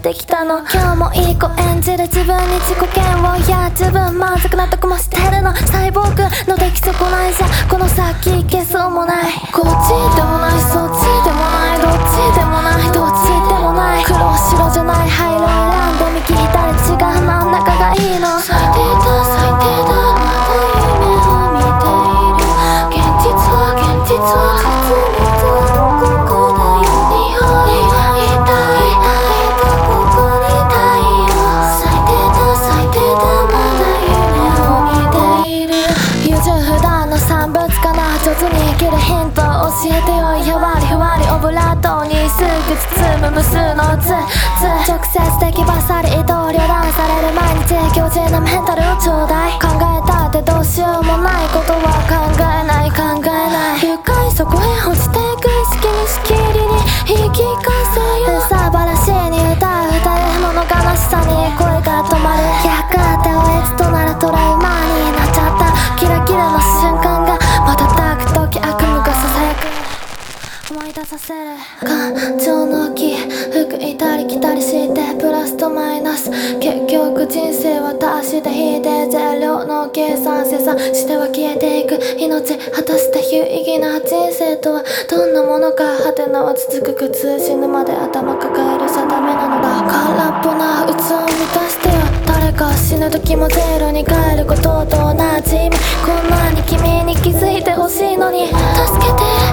ってきたの。今日もいい子演じる自分に自己嫌悪、いや自分満足なとこもしてるの。サイボーグの出来損ないじゃこの先行けそうもない。こっちでもないそっちでもない、どっちでもないどっちでもない。黒白じゃない灰色選んで右左違う真ん中がいいの。最低だ最低だまだ夢を見ている。現実は現実は初めてここだよ。日本にいたいここにいたいよ。最低だ最低だまだ夢を見ている。優柔不断の産物かな、上手に生きるヒント教えてよ。やわりふわりオブラートにすぐ包む無数のズ直接的バッサリ移動、両断される毎日強靭なメンタルをちょうだい。考えたってどうしようもないことは考えない考えない。深いそこへ落ちていく意識にしきりに言い聞かせよ。うさばらしに歌う物悲しさに声が止まる。やがておえつとなるトラウマになっちゃった。キラキラの瞬間が瞬く時悪夢がささやく思い出させる。感情の起伏いたり来たりしてプラスとマイナス、結局人生は足して引いてゼロの計算精算しては消えていく命。果たして有意義な人生とはどんなものか。ハテナは続く苦痛、死ぬまで頭抱える定めなのだ。空っぽな器を満たしてよ。誰か死ぬ時もゼロに帰ることと同じ意味。こんなに君に気づいてほしいのに助けて